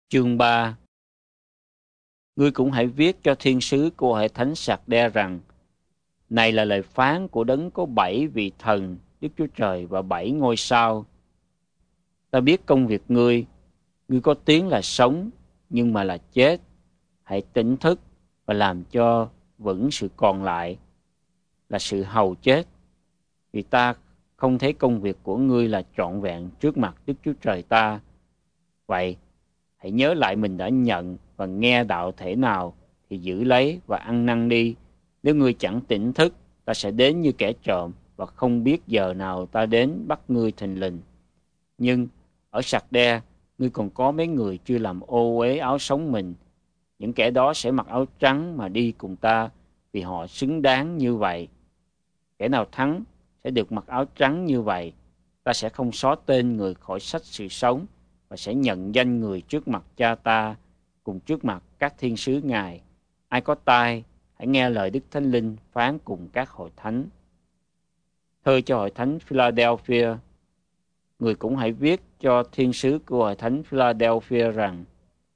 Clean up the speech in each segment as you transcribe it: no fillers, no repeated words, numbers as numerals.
Chương 3. Ngươi cũng hãy viết cho thiên sứ của hội thánh Sạc-đe rằng: này là lời phán của đấng có 7 vị thần Đức Chúa Trời và 7 ngôi sao. Ta biết công việc ngươi, ngươi có tiếng là sống nhưng mà là chết. Hãy tỉnh thức và làm cho vững sự còn lại là sự hầu chết, vì ta không thấy công việc của ngươi là trọn vẹn trước mặt Đức Chúa Trời ta. Vậy hãy nhớ lại mình đã nhận và nghe đạo thể nào thì giữ lấy và ăn năn đi. Nếu ngươi chẳng tỉnh thức, ta sẽ đến như kẻ trộm và không biết giờ nào ta đến bắt ngươi thình lình. Nhưng ở Sạc-đe, ngươi còn có mấy người chưa làm ô uế áo sống mình. Những kẻ đó sẽ mặc áo trắng mà đi cùng ta, vì họ xứng đáng như vậy. Kẻ nào thắng sẽ được mặc áo trắng như vậy. Ta sẽ không xóa tên người khỏi sách sự sống, và sẽ nhận danh người trước mặt Cha ta, cùng trước mặt các thiên sứ Ngài. Ai có tai, hãy nghe lời Đức Thánh Linh phán cùng các hội thánh. Thơ cho hội thánh Philadelphia. Người cũng hãy viết cho thiên sứ của hội thánh Philadelphia rằng: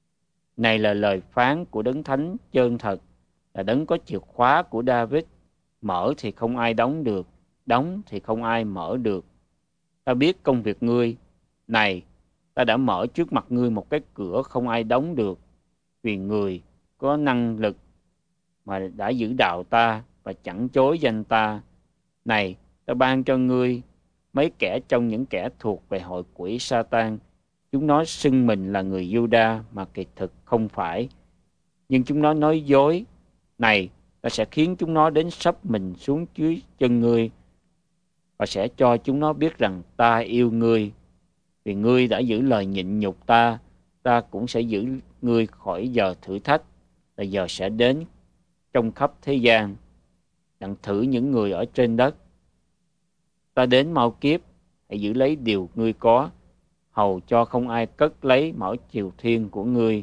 này là lời phán của đấng thánh chân thật, là đấng có chìa khóa của David, mở thì không ai đóng được, đóng thì không ai mở được. Ta biết công việc ngươi. Này, ta đã mở trước mặt ngươi một cái cửa không ai đóng được, vì người có năng lực mà đã giữ đạo ta và chẳng chối danh ta. Này, ta ban cho ngươi mấy kẻ trong những kẻ thuộc về hội quỷ Sa-tan. Chúng nó xưng mình là người Giu-đa mà kỳ thực không phải, nhưng chúng nó nói dối. Này, ta sẽ khiến chúng nó đến sấp mình xuống dưới chân ngươi, và sẽ cho chúng nó biết rằng ta yêu ngươi. Vì ngươi đã giữ lời nhịn nhục ta, ta cũng sẽ giữ ngươi khỏi giờ thử thách, là giờ sẽ đến trong khắp thế gian, đặng thử những người ở trên đất. Ta đến mau kiếp, hãy giữ lấy điều ngươi có, hầu cho không ai cất lấy mỏ chiều thiên của ngươi.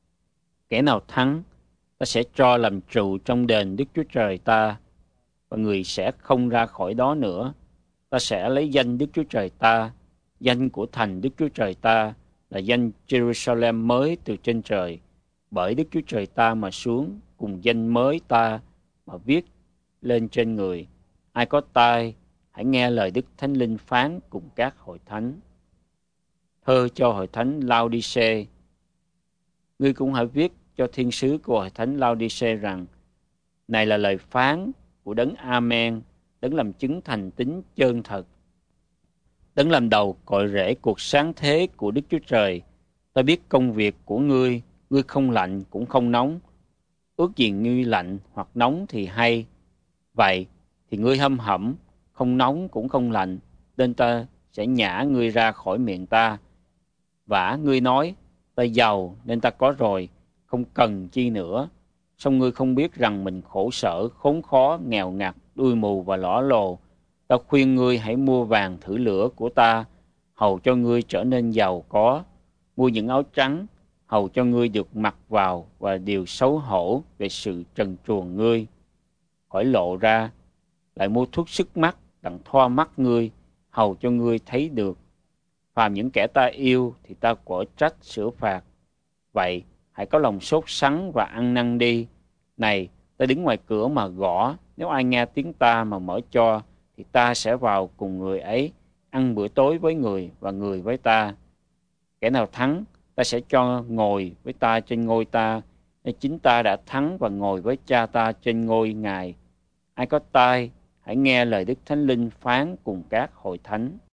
Kẻ nào thắng, ta sẽ cho làm trụ trong đền Đức Chúa Trời ta, và người sẽ không ra khỏi đó nữa. Ta sẽ lấy danh Đức Chúa Trời ta, danh của thành Đức Chúa Trời ta, là danh Jerusalem mới từ trên trời, bởi Đức Chúa Trời ta mà xuống, cùng danh mới ta mà viết lên trên người. Ai có tai, hãy nghe lời Đức Thánh Linh phán cùng các hội thánh. Thơ cho hội thánh Lao-đi-xê. Ngươi cũng hãy viết cho thiên sứ của hội thánh Lao-đi-xê rằng: này là lời phán của đấng Amen, đấng làm chứng thành tín chân thật, đấng làm đầu cội rễ cuộc sáng thế của Đức Chúa Trời. Ta biết công việc của ngươi, ngươi không lạnh cũng không nóng. Ước gì ngươi lạnh hoặc nóng thì hay. Vậy thì ngươi hâm hẩm, không nóng cũng không lạnh, nên ta sẽ nhả ngươi ra khỏi miệng ta. Vả ngươi nói: ta giàu nên ta có rồi, không cần chi nữa. Song ngươi không biết rằng mình khổ sở, khốn khó, nghèo ngặt, đuôi mù và lõa lồ. Ta khuyên ngươi hãy mua vàng thử lửa của ta, hầu cho ngươi trở nên giàu có. Mua những áo trắng, hầu cho ngươi được mặc vào, và điều xấu hổ về sự trần truồng ngươi khỏi lộ ra. Lại mua thuốc sức mắt, đặng thoa mắt ngươi, hầu cho ngươi thấy được. Phàm những kẻ ta yêu thì ta quở trách sửa phạt. Vậy hãy có lòng sốt sắng và ăn năn đi. Này, ta đứng ngoài cửa mà gõ, nếu ai nghe tiếng ta mà mở cho, thì ta sẽ vào cùng người ấy, ăn bữa tối với người và người với ta. Kẻ nào thắng, ta sẽ cho ngồi với ta trên ngôi ta, nên chính ta đã thắng và ngồi với Cha ta trên ngôi Ngài. Ai có tai, hãy nghe lời Đức Thánh Linh phán cùng các hội thánh.